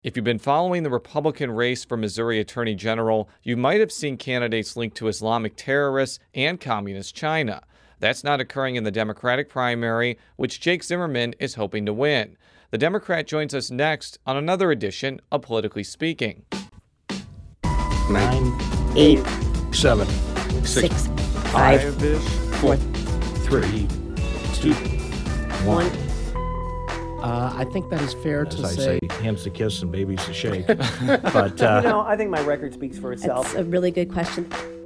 If you've been following the Republican race for Missouri Attorney General, you might have seen candidates linked to Islamic terrorists and Communist China. That's not occurring in the Democratic primary, which Jake Zimmerman is hoping to win. The Democrat joins us next on another edition of Politically Speaking. 9, 8, 7, 6, 5, 4, 3, 2, 1. I think that is fair to as I say. say, hands to kiss and babies to shake. But I think my record speaks for itself. That's a really good question.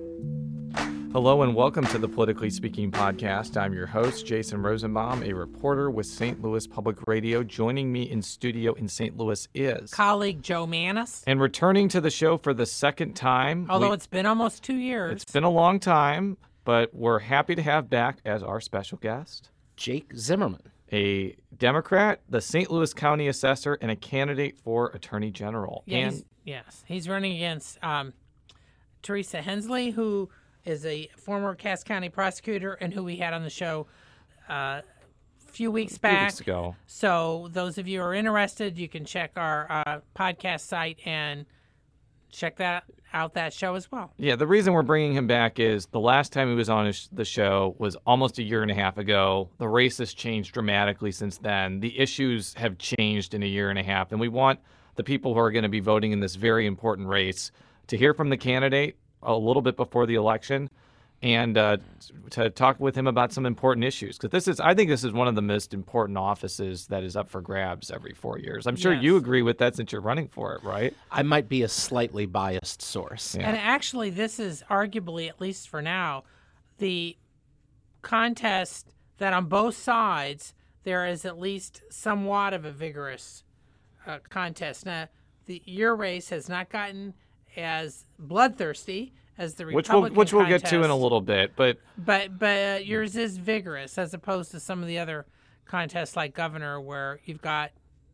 Hello and welcome to the Politically Speaking podcast. I'm your host, Jason Rosenbaum, a reporter with St. Louis Public Radio. Joining me in studio in St. Louis is colleague Joe Mannies. And returning to the show for the second time. Although it's been almost 2 years. It's been a long time, but we're happy to have back as our special guest Jake Zimmerman, a Democrat, the St. Louis County Assessor, and a candidate for Attorney General. Yeah, he's running against Teresa Hensley, who is a former Cass County prosecutor and who we had on the show a few weeks back. A few weeks ago. So those of you who are interested, you can check our podcast site and check that show as well. Yeah, the reason we're bringing him back is the last time he was on the show was almost a year and a half ago. The race has changed dramatically since then. The issues have changed in a year and a half, and we want the people who are going to be voting in this very important race to hear from the candidate a little bit before the election and to talk with him about some important issues. Because I think this is one of the most important offices that is up for grabs every 4 years. I'm sure you agree with that since you're running for it, right? I might be a slightly biased source. Yeah. And actually, this is arguably, at least for now, the contest that on both sides there is at least somewhat of a vigorous contest. Now, your race has not gotten as bloodthirsty as the Republican which we'll contest, get to in a little bit, but yours is vigorous as opposed to some of the other contests like governor, where you've got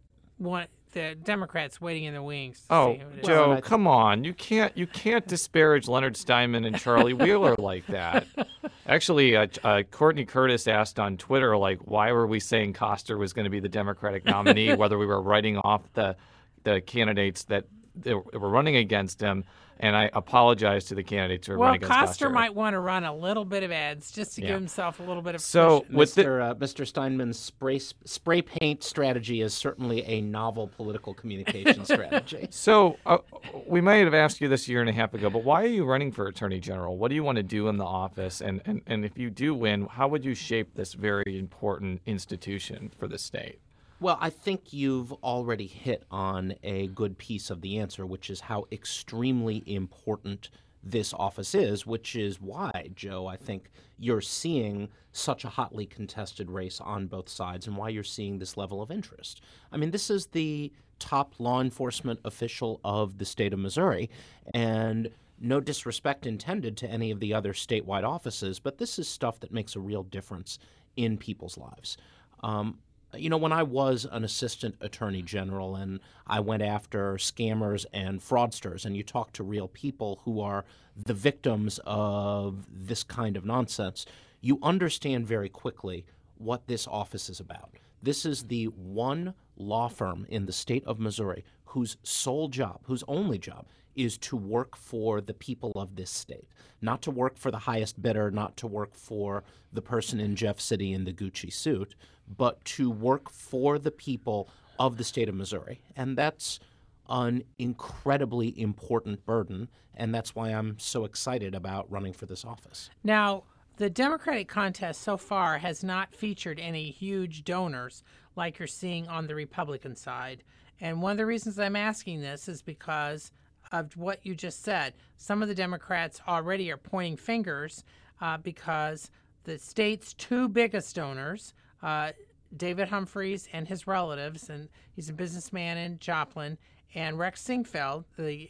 the Democrats waiting in the wings. Oh, Joe, come on! You can't disparage Leonard Steinman and Charlie Wheeler like that. Actually, Courtney Curtis asked on Twitter, why were we saying Koster was going to be the Democratic nominee, whether we were writing off the candidates that were running against him, and I apologize to the candidates who are running against Koster. Koster might want to run a little bit of ads just to give himself a little bit of so cushion. with Mr. Steinman's spray paint strategy is certainly a novel political communication strategy. So we might have asked you this a year and a half ago, but why are you running for Attorney General? What do you want to do in the office? And if you do win, how would you shape this very important institution for the state? Well, I think you've already hit on a good piece of the answer, which is how extremely important this office is, which is why, Joe, I think you're seeing such a hotly contested race on both sides and why you're seeing this level of interest. I mean, this is the top law enforcement official of the state of Missouri, and no disrespect intended to any of the other statewide offices, but this is stuff that makes a real difference in people's lives. When I was an assistant attorney general and I went after scammers and fraudsters, and you talk to real people who are the victims of this kind of nonsense, you understand very quickly what this office is about. This is the one law firm in the state of Missouri whose only job is to work for the people of this state, not to work for the highest bidder, not to work for the person in Jeff City in the Gucci suit, but to work for the people of the state of Missouri. And that's an incredibly important burden, and that's why I'm so excited about running for this office. Now, the Democratic contest so far has not featured any huge donors like you're seeing on the Republican side. And one of the reasons I'm asking this is because of what you just said. Some of the Democrats already are pointing fingers because the state's two biggest donors, David Humphreys and his relatives, and he's a businessman in Joplin, and Rex Sinquefield, the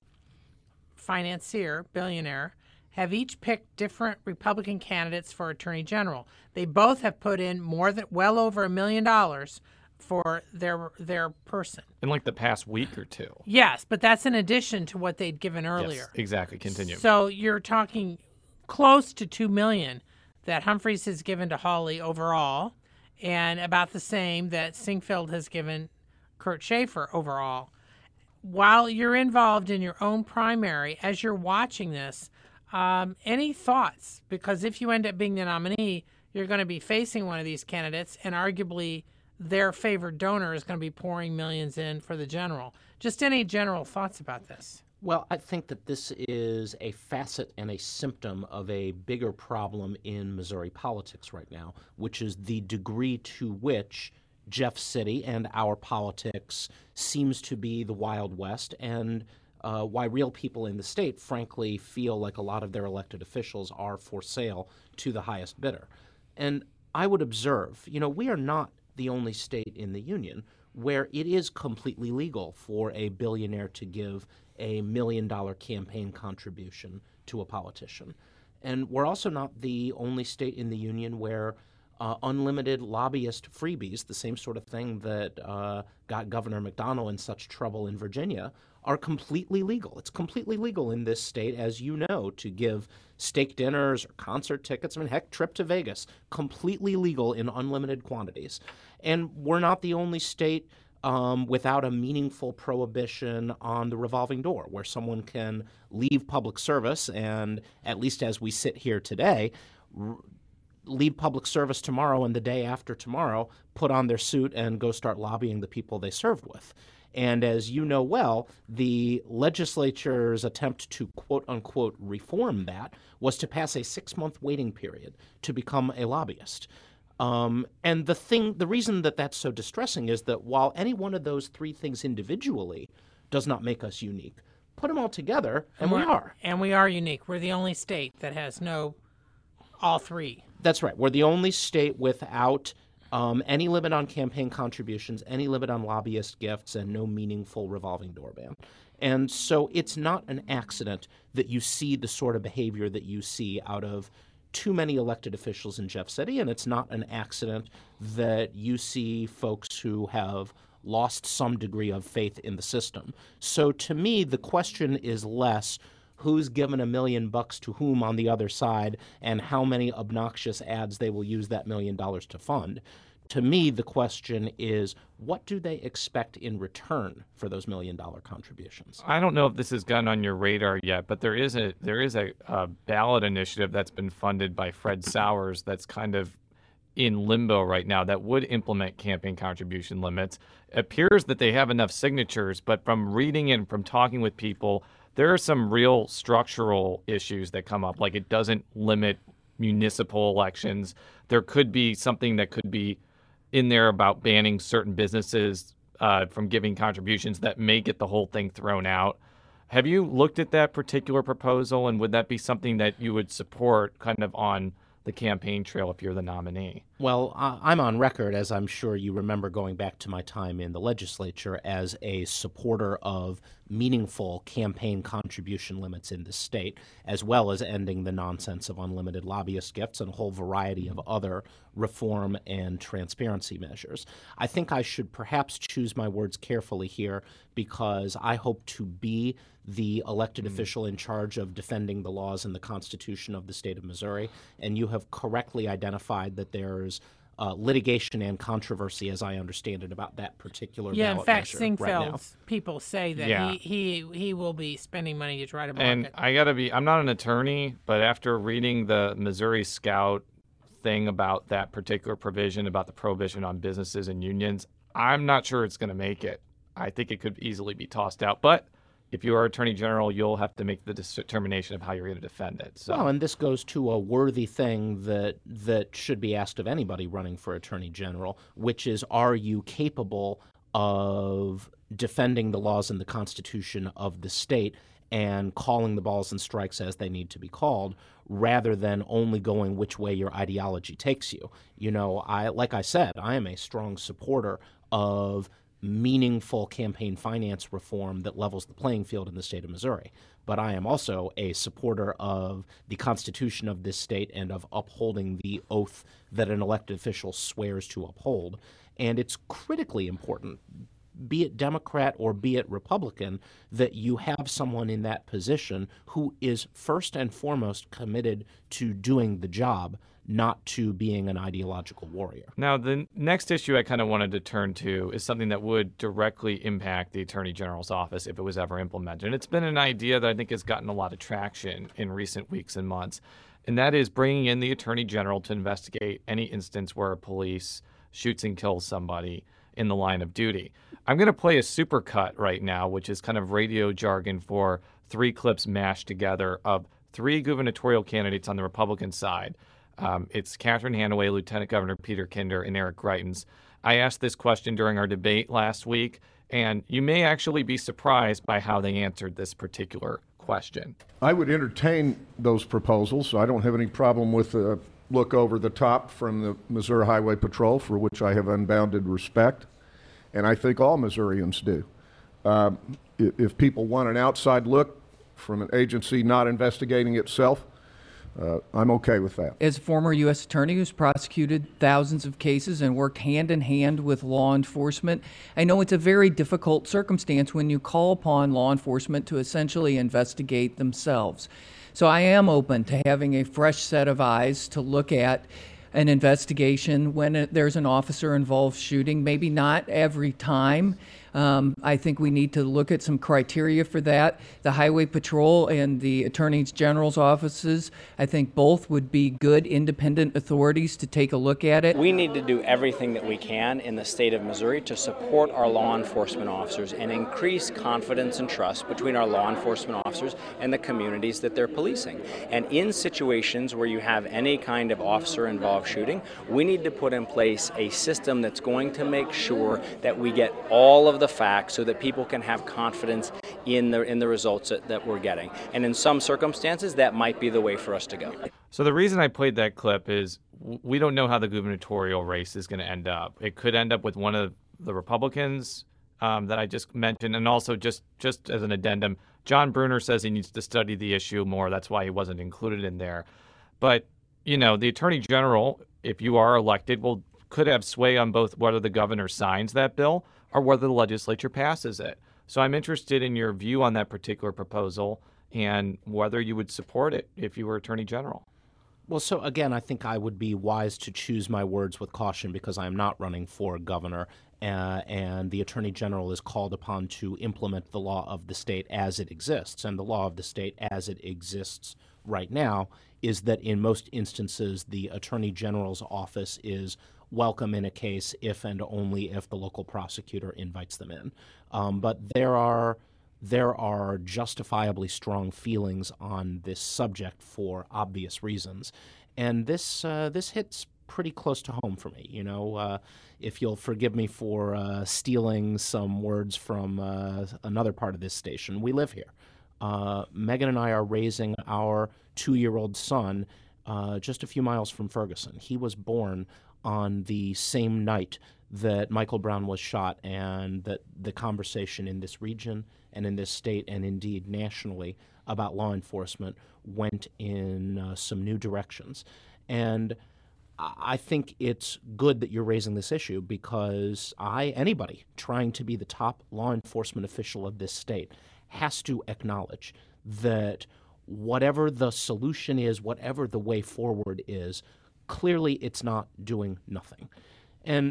financier, billionaire, have each picked different Republican candidates for Attorney General. They both have put in well over $1 million for their person. In the past week or two. Yes, but that's in addition to what they'd given earlier. Yes, exactly. Continue. So you're talking close to $2 million that Humphreys has given to Hawley overall, and about the same that Sinquefield has given Kurt Schaefer overall. while you're involved in your own primary, as you're watching this, any thoughts? Because if you end up being the nominee, you're going to be facing one of these candidates, and arguably their favored donor is going to be pouring millions in for the general. Just any general thoughts about this? Well, I think that this is a facet and a symptom of a bigger problem in Missouri politics right now, which is the degree to which Jeff City and our politics seems to be the Wild West, and why real people in the state, frankly, feel like a lot of their elected officials are for sale to the highest bidder. And I would observe, we are not the only state in the union where it is completely legal for a billionaire to give a $1 million campaign contribution to a politician. And we're also not the only state in the union where unlimited lobbyist freebies, the same sort of thing that got Governor McDonnell in such trouble in Virginia, are completely legal. It's completely legal in this state, as you know, to give steak dinners or concert tickets, heck, trip to Vegas, completely legal in unlimited quantities. And we're not the only state without a meaningful prohibition on the revolving door, where someone can leave public service and, at least as we sit here today, leave public service tomorrow and the day after tomorrow, put on their suit and go start lobbying the people they served with. And as you know well, the legislature's attempt to quote-unquote reform that was to pass a 6-month waiting period to become a lobbyist. And the reason that that's so distressing is that while any one of those three things individually does not make us unique, put them all together, and we are. And we are unique. We're the only state that has all three. That's right. We're the only state without any limit on campaign contributions, any limit on lobbyist gifts, and no meaningful revolving door ban. And so it's not an accident that you see the sort of behavior that you see out of too many elected officials in Jeff City, and it's not an accident that you see folks who have lost some degree of faith in the system. So to me, the question is less who's given $1 million to whom on the other side and how many obnoxious ads they will use that $1 million to fund. To me, the question is, what do they expect in return for those $1 million contributions? I don't know if this has gotten on your radar yet, but there is a ballot initiative that's been funded by Fred Sowers that's kind of in limbo right now that would implement campaign contribution limits. It appears that they have enough signatures, but from reading and from talking with people, there are some real structural issues that come up, like it doesn't limit municipal elections. There could be something that could be in there about banning certain businesses from giving contributions that may get the whole thing thrown out. Have you looked at that particular proposal, and would that be something that you would support kind of on the campaign trail if you're the nominee? Well, I'm on record, as I'm sure you remember going back to my time in the legislature, as a supporter of meaningful campaign contribution limits in the state, as well as ending the nonsense of unlimited lobbyist gifts and a whole variety of other reform and transparency measures. I think I should perhaps choose my words carefully here, because I hope to be the elected official in charge of defending the laws and the Constitution of the state of Missouri, and you have correctly identified that there's litigation and controversy, as I understand it, about that particular ballot in fact, measure right now. Singfeld's people say that he will be spending money to try to block and it. I'm not an attorney, but after reading the Missouri Scout thing about that particular provision about the prohibition on businesses and unions, I'm not sure it's going to make it. I think it could easily be tossed out, but if you are Attorney General, you'll have to make the determination of how you're going to defend it. So. Well, and this goes to a worthy thing that should be asked of anybody running for Attorney General, which is, are you capable of defending the laws and the Constitution of the state and calling the balls and strikes as they need to be called, rather than only going which way your ideology takes you? Like I said, I am a strong supporter of meaningful campaign finance reform that levels the playing field in the state of Missouri. But I am also a supporter of the Constitution of this state and of upholding the oath that an elected official swears to uphold. And it's critically important be it Democrat or be it Republican, that you have someone in that position who is first and foremost committed to doing the job, not to being an ideological warrior. Now, the next issue I kind of wanted to turn to is something that would directly impact the Attorney General's office if it was ever implemented. And it's been an idea that I think has gotten a lot of traction in recent weeks and months, and that is bringing in the Attorney General to investigate any instance where police shoots and kills somebody in the line of duty. I'm going to play a supercut right now, which is kind of radio jargon for 3 clips mashed together of 3 gubernatorial candidates on the Republican side. It's Catherine Hanaway, Lieutenant Governor Peter Kinder, and Eric Greitens. I asked this question during our debate last week, and you may actually be surprised by how they answered this particular question. I would entertain those proposals. I don't have any problem with a look over the top from the Missouri Highway Patrol, for which I have unbounded respect, and I think all Missourians do. If people want an outside look from an agency not investigating itself, I'm okay with that. As a former U.S. attorney who's prosecuted thousands of cases and worked hand in hand with law enforcement, I know it's a very difficult circumstance when you call upon law enforcement to essentially investigate themselves. So I am open to having a fresh set of eyes to look at an investigation when there's an officer-involved shooting. Maybe not every time. I think we need to look at some criteria for that. The Highway Patrol and the Attorney General's offices, I think both would be good independent authorities to take a look at it. We need to do everything that we can in the state of Missouri to support our law enforcement officers and increase confidence and trust between our law enforcement officers and the communities that they're policing. And in situations where you have any kind of officer-involved shooting, we need to put in place a system that's going to make sure that we get all of the facts so that people can have confidence in the results that we're getting. And in some circumstances, that might be the way for us to go. So the reason I played that clip is we don't know how the gubernatorial race is going to end up. It could end up with one of the Republicans that I just mentioned. And also, just as an addendum, John Brunner says he needs to study the issue more. That's why he wasn't included in there. But, the Attorney General, if you are elected, could have sway on both whether the governor signs that bill or whether the legislature passes it. So I'm interested in your view on that particular proposal and whether you would support it if you were Attorney General. Well, so again, I think I would be wise to choose my words with caution because I am not running for governor, and the Attorney General is called upon to implement the law of the state as it exists. And the law of the state as it exists right now is that in most instances, the Attorney General's office is welcome in a case if and only if the local prosecutor invites them in. But there are justifiably strong feelings on this subject for obvious reasons, and this hits pretty close to home for me. If you'll forgive me for stealing some words from another part of this station, we live here. Megan and I are raising our 2-year-old son just a few miles from Ferguson. He was born on the same night that Michael Brown was shot, and that the conversation in this region and in this state and indeed nationally about law enforcement went in some new directions. And I think it's good that you're raising this issue because anybody trying to be the top law enforcement official of this state has to acknowledge that whatever the solution is, whatever the way forward is, clearly it's not doing nothing. And,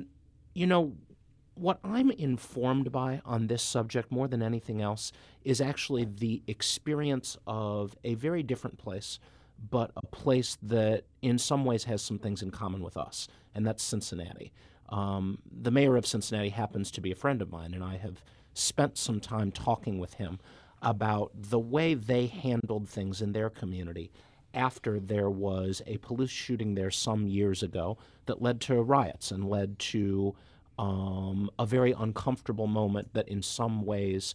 what I'm informed by on this subject more than anything else is actually the experience of a very different place, but a place that in some ways has some things in common with us, and that's Cincinnati. The mayor of Cincinnati happens to be a friend of mine, and I have spent some time talking with him about the way they handled things in their community after there was a police shooting there some years ago that led to riots and led to a very uncomfortable moment that in some ways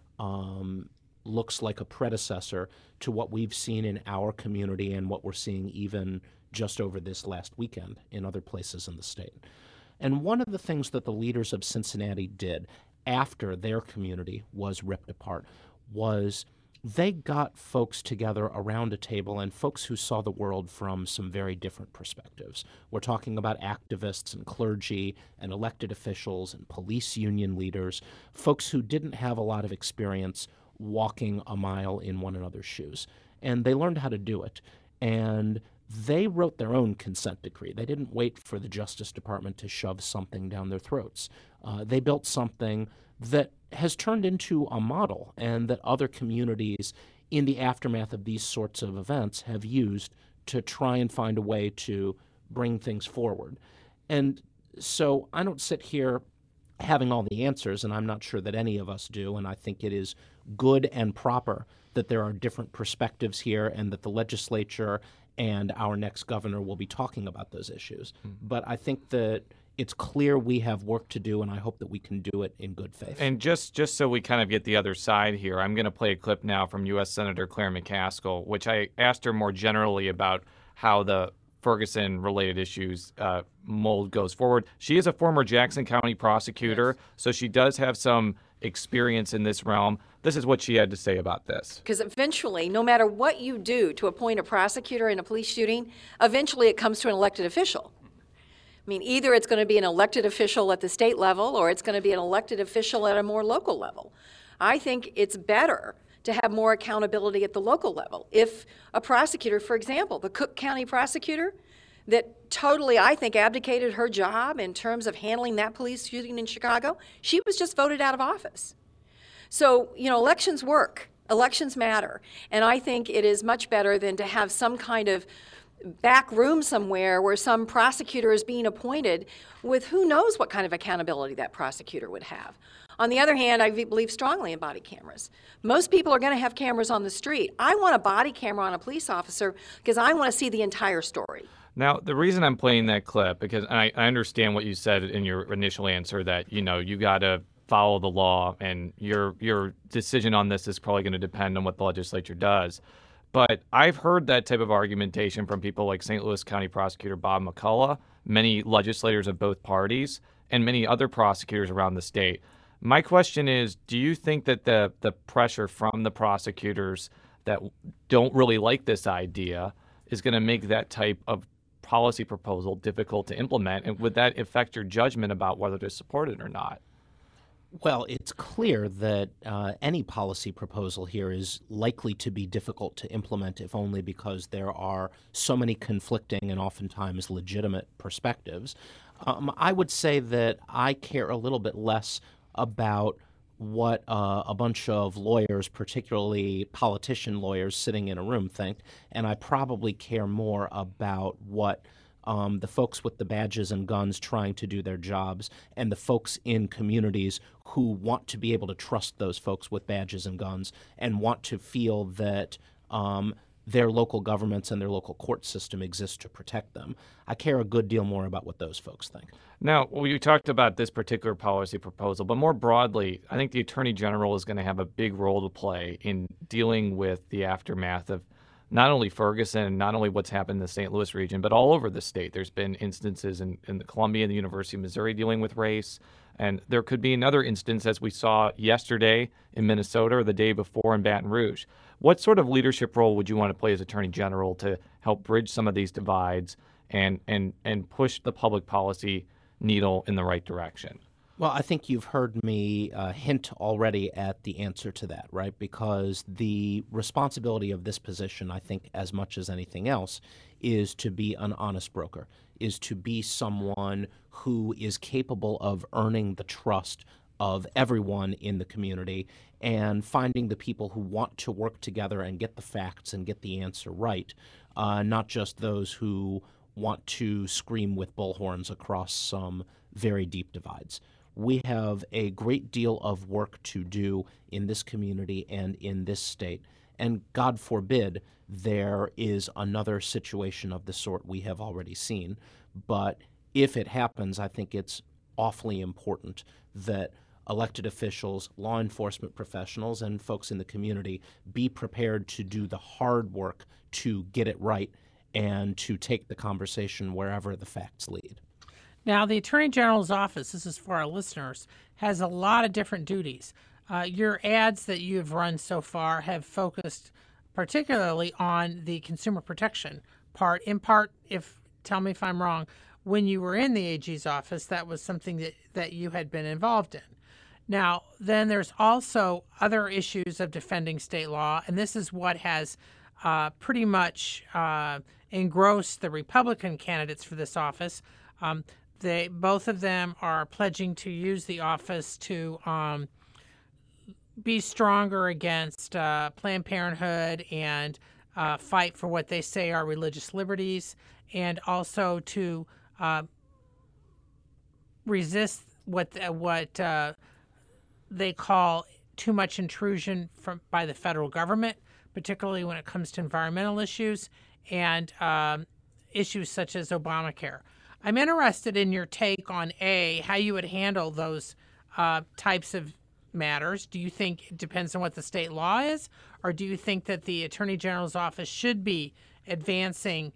looks like a predecessor to what we've seen in our community and what we're seeing even just over this last weekend in other places in the state. And one of the things that the leaders of Cincinnati did after their community was ripped apart was they got folks together around a table and folks who saw the world from some very different perspectives. We're talking about activists and clergy and elected officials and police union leaders, folks who didn't have a lot of experience walking a mile in one another's shoes. And they learned how to do it. And they wrote their own consent decree. They didn't wait for the Justice Department to shove something down their throats. They built something that has turned into a model and that other communities in the aftermath of these sorts of events have used to try and find a way to bring things forward. And so I don't sit here having all the answers, and I'm not sure that any of us do, and I think it is good and proper that there are different perspectives here and that the legislature and our next governor will be talking about those issues. But I think that it's clear we have work to do, and I hope that we can do it in good faith. And just so we kind of get the other side here, I'm going to play a clip now from U.S. Senator Claire McCaskill, which I asked her more generally about how the Ferguson-related issues mold goes forward. She is a former Jackson County prosecutor, so she does have some experience in this realm. This is what she had to say about this. Because eventually, no matter what you do to appoint a prosecutor in a police shooting, eventually it comes to an elected official. I mean, either it's going to be an elected official at the state level or it's going to be an elected official at a more local level. I think it's better to have more accountability at the local level. If a prosecutor, for example, the Cook County prosecutor, that totally, I think, abdicated her job in terms of handling that police shooting in Chicago, she was just voted out of office. So, elections work. Elections matter. And I think it is much better than to have some kind of back room somewhere where some prosecutor is being appointed with who knows what kind of accountability that prosecutor would have. On the other hand, I believe strongly in body cameras. Most people are going to have cameras on the street. I want a body camera on a police officer because I want to see the entire story. Now, the reason I'm playing that clip, because I understand what you said in your initial answer that, you got to follow the law and your decision on this is probably going to depend on what the legislature does. But I've heard that type of argumentation from people like St. Louis County Prosecutor Bob McCullough, many legislators of both parties, and many other prosecutors around the state. My question is, do you think that the pressure from the prosecutors that don't really like this idea is going to make that type of policy proposal difficult to implement? And would that affect your judgment about whether to support it or not? Well, it's clear that any policy proposal here is likely to be difficult to implement, if only because there are so many conflicting and oftentimes legitimate perspectives. I would say that I care a little bit less about what a bunch of lawyers, particularly politician lawyers sitting in a room, think, and I probably care more about what the folks with the badges and guns trying to do their jobs and the folks in communities who want to be able to trust those folks with badges and guns and want to feel that their local governments and their local court system exist to protect them. I care a good deal more about what those folks think. Now, you talked about this particular policy proposal, but more broadly, I think the Attorney General is going to have a big role to play in dealing with the aftermath of not only Ferguson, not only what's happened in the St. Louis region, but all over the state. There's been instances in the Columbia and the University of Missouri dealing with race, and there could be another instance, as we saw yesterday in Minnesota or the day before in Baton Rouge. What sort of leadership role would you want to play as Attorney General to help bridge some of these divides and push the public policy needle in the right direction? Well, I think you've heard me hint already at the answer to that, right? Because the responsibility of this position, I think, as much as anything else, is to be an honest broker, is to be someone who is capable of earning the trust of everyone in the community and finding the people who want to work together and get the facts and get the answer right, not just those who want to scream with bullhorns across some very deep divides. We have a great deal of work to do in this community and in this state, and God forbid there is another situation of the sort we have already seen. But if it happens, I think it's awfully important that elected officials, law enforcement professionals, and folks in the community be prepared to do the hard work to get it right and to take the conversation wherever the facts lead. Now, the Attorney General's office, this is for our listeners, has a lot of different duties. Your ads that you've run so far have focused particularly on the consumer protection part. In part, tell me if I'm wrong, when you were in the AG's office, that was something that you had been involved in. Now, then there's also other issues of defending state law, and this is what has pretty much engrossed the Republican candidates for this office. Both of them are pledging to use the office to be stronger against Planned Parenthood and fight for what they say are religious liberties, and also to resist what they call too much intrusion by the federal government, particularly when it comes to environmental issues and issues such as Obamacare. I'm interested in your take on how you would handle those types of matters. Do you think it depends on what the state law is, or do you think that the Attorney General's office should be advancing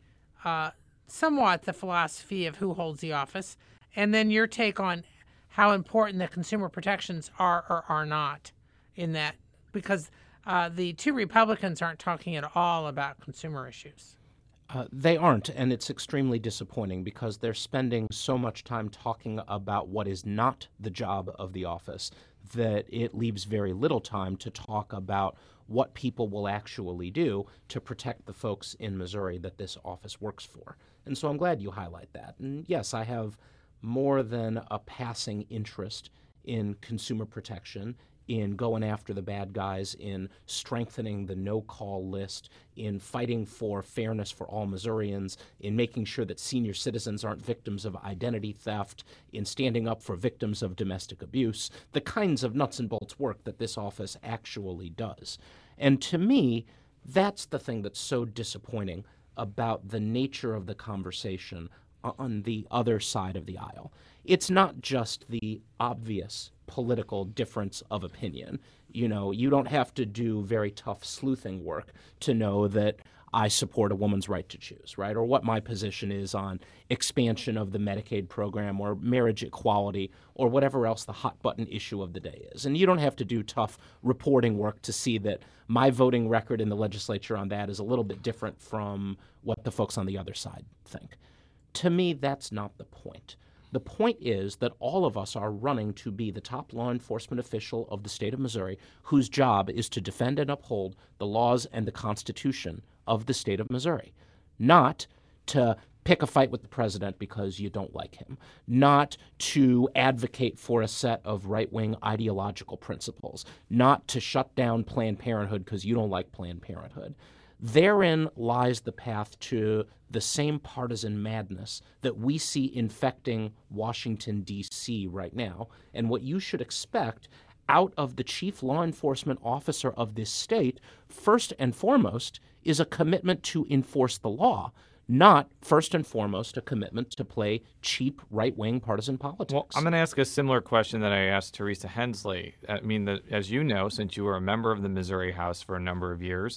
somewhat the philosophy of who holds the office? And then your take on how important the consumer protections are or are not in that, because the two Republicans aren't talking at all about consumer issues. They aren't, and it's extremely disappointing because they're spending so much time talking about what is not the job of the office that it leaves very little time to talk about what people will actually do to protect the folks in Missouri that this office works for. And so I'm glad you highlight that. And yes, I have more than a passing interest in consumer protection, in going after the bad guys, in strengthening the no-call list, in fighting for fairness for all Missourians, in making sure that senior citizens aren't victims of identity theft, in standing up for victims of domestic abuse, the kinds of nuts and bolts work that this office actually does. And to me, that's the thing that's so disappointing about the nature of the conversation on the other side of the aisle. It's not just the obvious political difference of opinion. You know, you don't have to do very tough sleuthing work to know that I support a woman's right to choose, right? Or what my position is on expansion of the Medicaid program or marriage equality or whatever else the hot button issue of the day is. And you don't have to do tough reporting work to see that my voting record in the legislature on that is a little bit different from what the folks on the other side think. To me, that's not the point. The point is that all of us are running to be the top law enforcement official of the state of Missouri, whose job is to defend and uphold the laws and the Constitution of the state of Missouri, not to pick a fight with the president because you don't like him, not to advocate for a set of right-wing ideological principles, not to shut down Planned Parenthood because you don't like Planned Parenthood. Therein lies the path to the same partisan madness that we see infecting Washington, D.C. right now, and what you should expect out of the chief law enforcement officer of this state, first and foremost, is a commitment to enforce the law, not first and foremost a commitment to play cheap right-wing partisan politics. Well, I'm going to ask a similar question that I asked Teresa Hensley. I mean, as you know, since you were a member of the Missouri House for a number of years,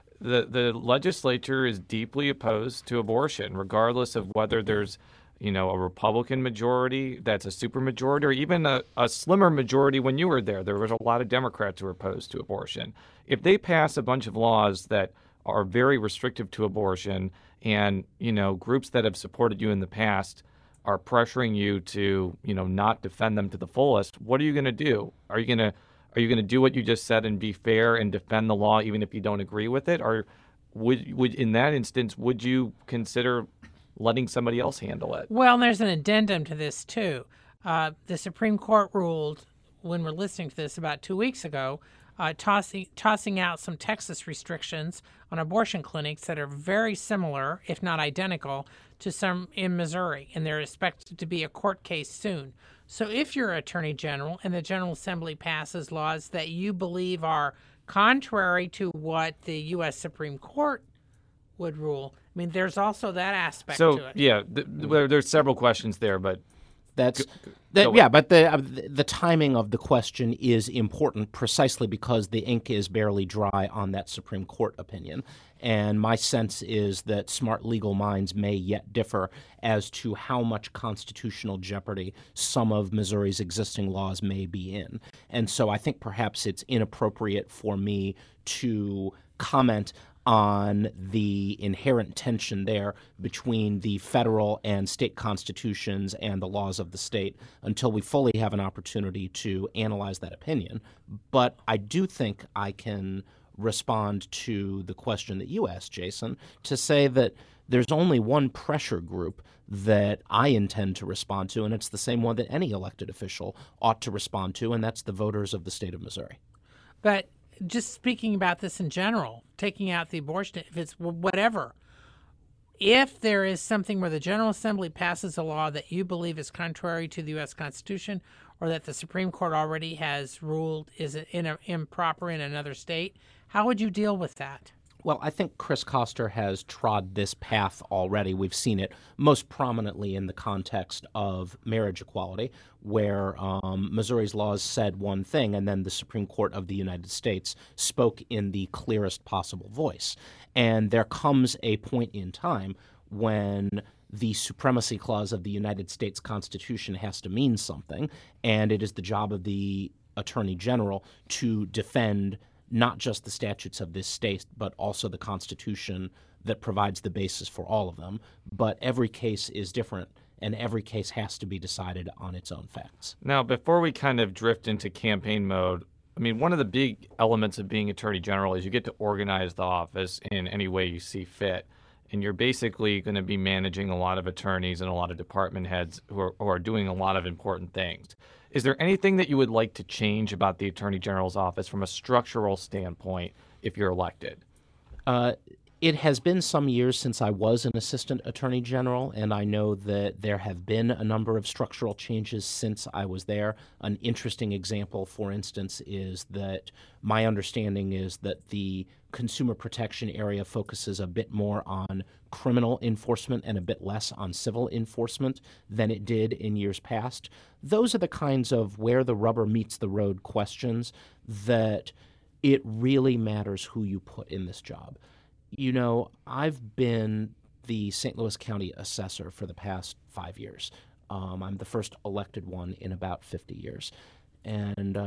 the legislature is deeply opposed to abortion, regardless of whether there's, a Republican majority that's a supermajority or even a slimmer majority. When you were there, there was a lot of Democrats who were opposed to abortion. If they pass a bunch of laws that are very restrictive to abortion and, groups that have supported you in the past are pressuring you to, not defend them to the fullest, what are you going to do? Are you going to do what you just said and be fair and defend the law even if you don't agree with it? Or would in that instance, would you consider letting somebody else handle it? Well, there's an addendum to this, too. The Supreme Court ruled, when we're listening to this about 2 weeks ago, tossing out some Texas restrictions on abortion clinics that are very similar, if not identical, to some in Missouri, and they're expected to be a court case soon. So if you're Attorney General and the General Assembly passes laws that you believe are contrary to what the U.S. Supreme Court would rule, I mean, there's also that aspect to it. So, yeah, there's several questions there, but That's Go yeah, but the timing of the question is important precisely because the ink is barely dry on that Supreme Court opinion. And my sense is that smart legal minds may yet differ as to how much constitutional jeopardy some of Missouri's existing laws may be in. And so I think perhaps it's inappropriate for me to comment on the inherent tension there between the federal and state constitutions and the laws of the state until we fully have an opportunity to analyze that opinion. But I do think I can respond to the question that you asked, Jason, to say that there's only one pressure group that I intend to respond to, and it's the same one that any elected official ought to respond to, and that's the voters of the state of Missouri. But just speaking about this in general, taking out the abortion, if it's whatever, if there is something where the General Assembly passes a law that you believe is contrary to the U.S. Constitution or that the Supreme Court already has ruled is improper in another state, how would you deal with that? Well, I think Chris Koster has trod this path already. We've seen it most prominently in the context of marriage equality, where Missouri's laws said one thing, and then the Supreme Court of the United States spoke in the clearest possible voice. And there comes a point in time when the supremacy clause of the United States Constitution has to mean something, and it is the job of the Attorney General to defend not just the statutes of this state, but also the Constitution that provides the basis for all of them. But every case is different, and every case has to be decided on its own facts. Now, before we kind of drift into campaign mode, I mean, one of the big elements of being Attorney General is you get to organize the office in any way you see fit. And you're basically going to be managing a lot of attorneys and a lot of department heads who are doing a lot of important things. Is there anything that you would like to change about the Attorney General's office from a structural standpoint if you're elected? It has been some years since I was an assistant attorney general, and I know that there have been a number of structural changes since I was there. An interesting example, for instance, is that my understanding is that the consumer protection area focuses a bit more on criminal enforcement and a bit less on civil enforcement than it did in years past. Those are the kinds of where the rubber meets the road questions that it really matters who you put in this job. You know, I've been the St. Louis County assessor for the past 5 years. I'm the first elected one in about 50 years. And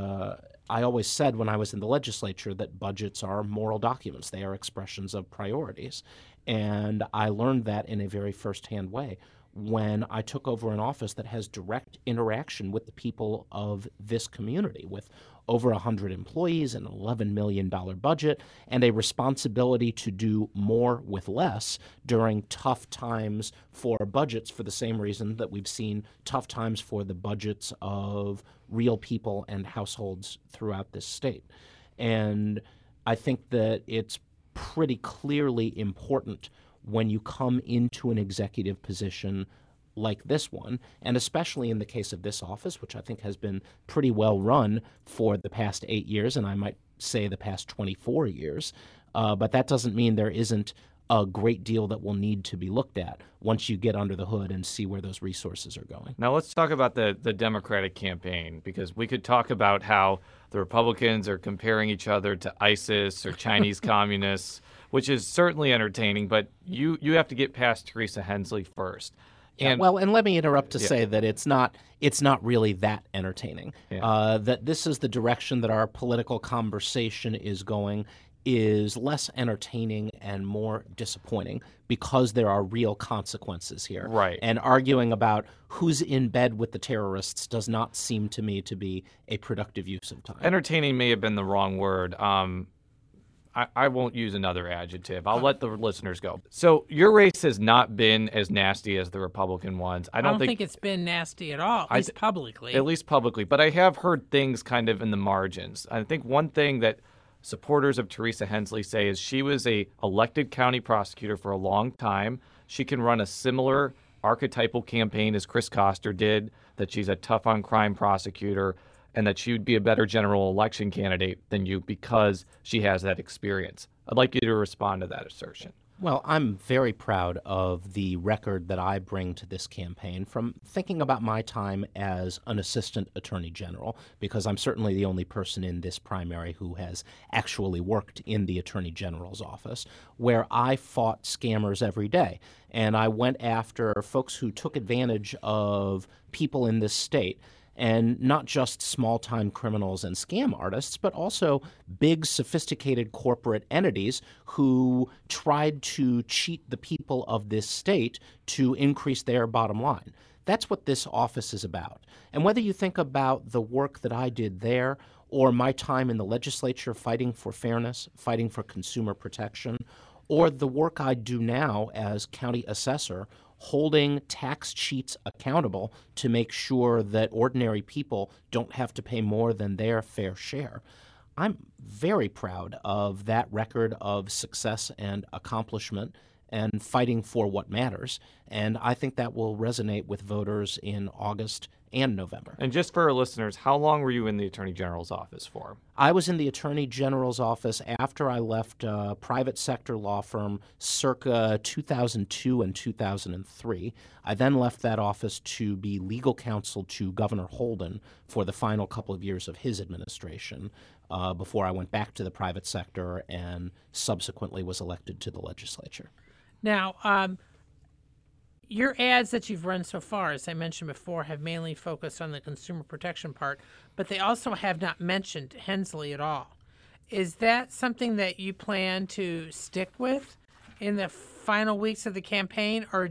I always said when I was in the legislature that budgets are moral documents. They are expressions of priorities. And I learned that in a very firsthand way when I took over an office that has direct interaction with the people of this community, with over 100 employees, an $11 million budget, and a responsibility to do more with less during tough times for budgets for the same reason that we've seen tough times for the budgets of real people and households throughout this state. And I think that it's pretty clearly important when you come into an executive position like this one, and especially in the case of this office, which I think has been pretty well run for the past 8 years, and I might say the past 24 years, but that doesn't mean there isn't a great deal that will need to be looked at once you get under the hood and see where those resources are going. Now let's talk about the Democratic campaign, because we could talk about how the Republicans are comparing each other to ISIS or Chinese communists, which is certainly entertaining, but you have to get past Teresa Hensley first. And, well, and let me interrupt to say that it's not really that entertaining. That this is the direction that our political conversation is going is less entertaining and more disappointing because there are real consequences here. Right. And arguing about who's in bed with the terrorists does not seem to me to be a productive use of time. Entertaining may have been the wrong word. I won't use another adjective. I'll let the listeners go. So your race has not been as nasty as the Republican ones. I don't think it's been nasty at all, at least publicly. At least publicly. But I have heard things kind of in the margins. I think one thing that supporters of Teresa Hensley say is she was a elected county prosecutor for a long time. She can run a similar archetypal campaign as Chris Koster did, that she's a tough-on-crime prosecutor, and that she would be a better general election candidate than you because she has that experience. I'd like you to respond to that assertion. Well, I'm very proud of the record that I bring to this campaign from thinking about my time as an assistant attorney general, because I'm certainly the only person in this primary who has actually worked in the attorney general's office, where I fought scammers every day. And I went after folks who took advantage of people in this state, and not just small-time criminals and scam artists, but also big, sophisticated corporate entities who tried to cheat the people of this state to increase their bottom line. That's what this office is about. And whether you think about the work that I did there or my time in the legislature fighting for fairness, fighting for consumer protection, or the work I do now as county assessor, holding tax cheats accountable to make sure that ordinary people don't have to pay more than their fair share. I'm very proud of that record of success and accomplishment and fighting for what matters, and I think that will resonate with voters in August and November. And just for our listeners, how long were you in the Attorney General's office for? I was in the Attorney General's office after I left a private sector law firm circa 2002 and 2003. I then left that office to be legal counsel to Governor Holden for the final couple of years of his administration before I went back to the private sector and subsequently was elected to the legislature. Now, your ads that you've run so far, as I mentioned before, have mainly focused on the consumer protection part, but they also have not mentioned Hensley at all. Is that something that you plan to stick with in the final weeks of the campaign, or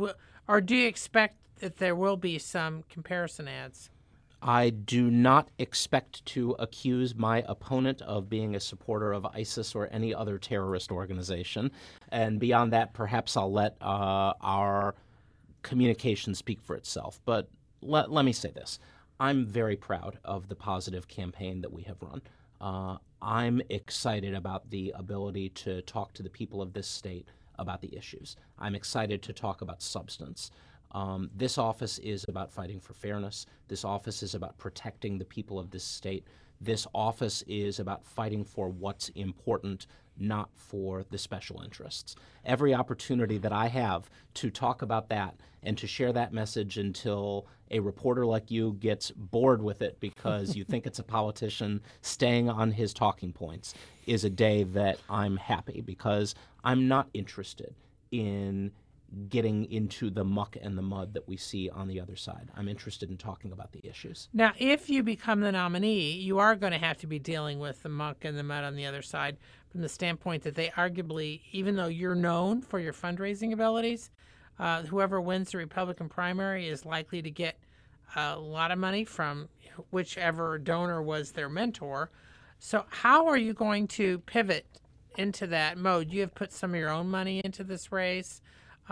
do you expect that there will be some comparison ads? I do not expect to accuse my opponent of being a supporter of ISIS or any other terrorist organization. And beyond that, perhaps I'll let our communication speak for itself. But let me say this. I'm very proud of the positive campaign that we have run. I'm excited about the ability to talk to the people of this state about the issues. I'm excited to talk about substance. This office is about fighting for fairness. This office is about protecting the people of this state. This office is about fighting for what's important, not for the special interests. Every opportunity that I have to talk about that and to share that message until a reporter like you gets bored with it because you think it's a politician staying on his talking points is a day that I'm happy, because I'm not interested in getting into the muck and the mud that we see on the other side. I'm interested in talking about the issues. Now, if you become the nominee, you are going to have to be dealing with the muck and the mud on the other side from the standpoint that they arguably, even though you're known for your fundraising abilities, whoever wins the Republican primary is likely to get a lot of money from whichever donor was their mentor. So how are you going to pivot into that mode? You have put some of your own money into this race.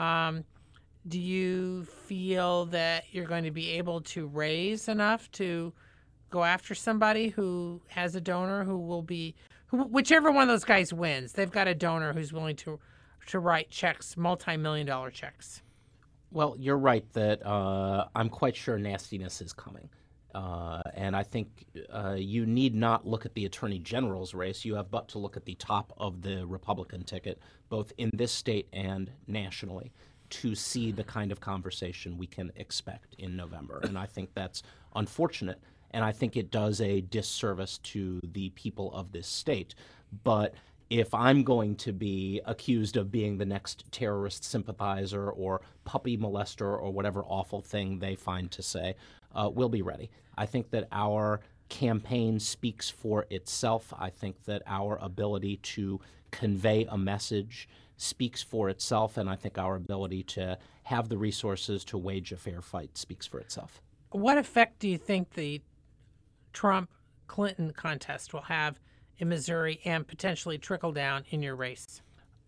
Do you feel that you're going to be able to raise enough to go after somebody who has a donor who will be, whichever one of those guys wins, they've got a donor who's willing to write checks, multi-million-dollar checks? Well, you're right that I'm quite sure nastiness is coming. And I think you need not look at the Attorney General's race. You have but to look at the top of the Republican ticket, both in this state and nationally, to see the kind of conversation we can expect in November. And I think that's unfortunate, and I think it does a disservice to the people of this state. But if I'm going to be accused of being the next terrorist sympathizer or puppy molester or whatever awful thing they find to say, we'll be ready. I think that our campaign speaks for itself. I think that our ability to convey a message speaks for itself, and I think our ability to have the resources to wage a fair fight speaks for itself. What effect do you think the Trump-Clinton contest will have in Missouri and potentially trickle down in your race?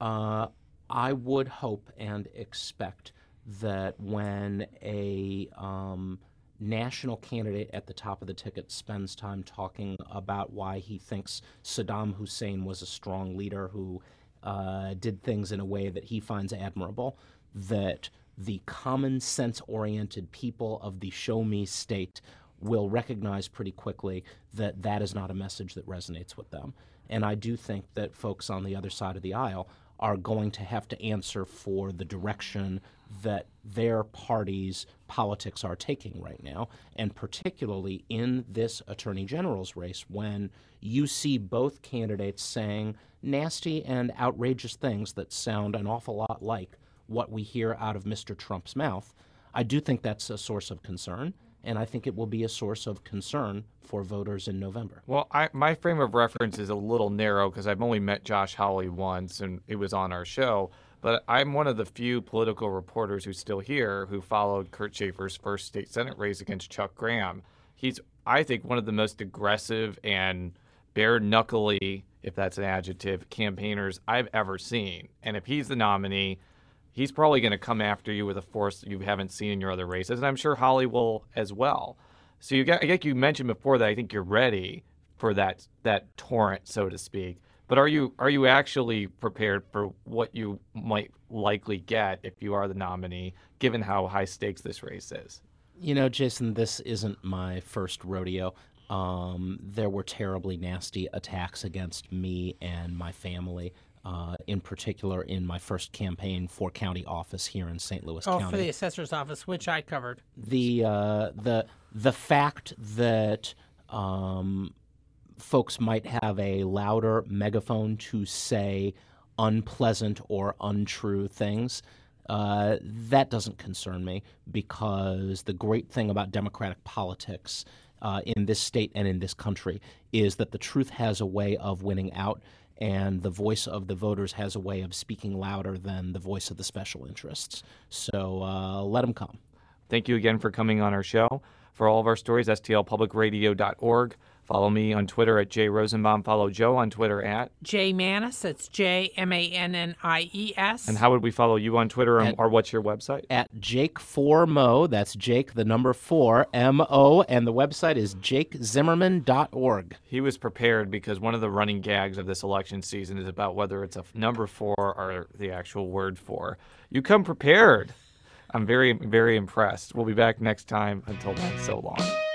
I would hope and expect that when a national candidate at the top of the ticket spends time talking about why he thinks Saddam Hussein was a strong leader who did things in a way that he finds admirable, that the common sense-oriented people of the show me state will recognize pretty quickly that that is not a message that resonates with them. And I do think that folks on the other side of the aisle are going to have to answer for the direction that their party's politics are taking right now, and particularly in this Attorney General's race, when you see both candidates saying nasty and outrageous things that sound an awful lot like what we hear out of Mr. Trump's mouth. I do think that's a source of concern, and I think it will be a source of concern for voters in November. Well, my frame of reference is a little narrow because I've only met Josh Hawley once, and it was on our show. But I'm one of the few political reporters who's still here who followed Kurt Schaefer's first state Senate race against Chuck Graham. He's, I think, one of the most aggressive and bare-knuckly, if that's an adjective, campaigners I've ever seen. And if he's the nominee, he's probably going to come after you with a force you haven't seen in your other races, and I'm sure Hawley will as well. So like you mentioned before that I think you're ready for that torrent, so to speak. But are you actually prepared for what you might likely get if you are the nominee, given how high stakes this race is? You know, Jason, this isn't my first rodeo. There were terribly nasty attacks against me and my family, in particular in my first campaign for county office here in St. Louis County. Oh, for the assessor's office, which I covered. The fact that folks might have a louder megaphone to say unpleasant or untrue things, that doesn't concern me, because the great thing about democratic politics in this state and in this country is that the truth has a way of winning out, and the voice of the voters has a way of speaking louder than the voice of the special interests. So let them come. Thank you again for coming on our show. For all of our stories, stlpublicradio.org. Follow me on Twitter at Jay Rosenbaum. Follow Joe on Twitter at Jay Mannies. That's JMANNIES. And how would we follow you on Twitter, or what's your website? At Jake4Mo. That's Jake, the number 4, M-O, and the website is jakezimmerman.org. He was prepared because one of the running gags of this election season is about whether it's a number 4 or the actual word 4. You come prepared. I'm very, very impressed. We'll be back next time. Until then, so long.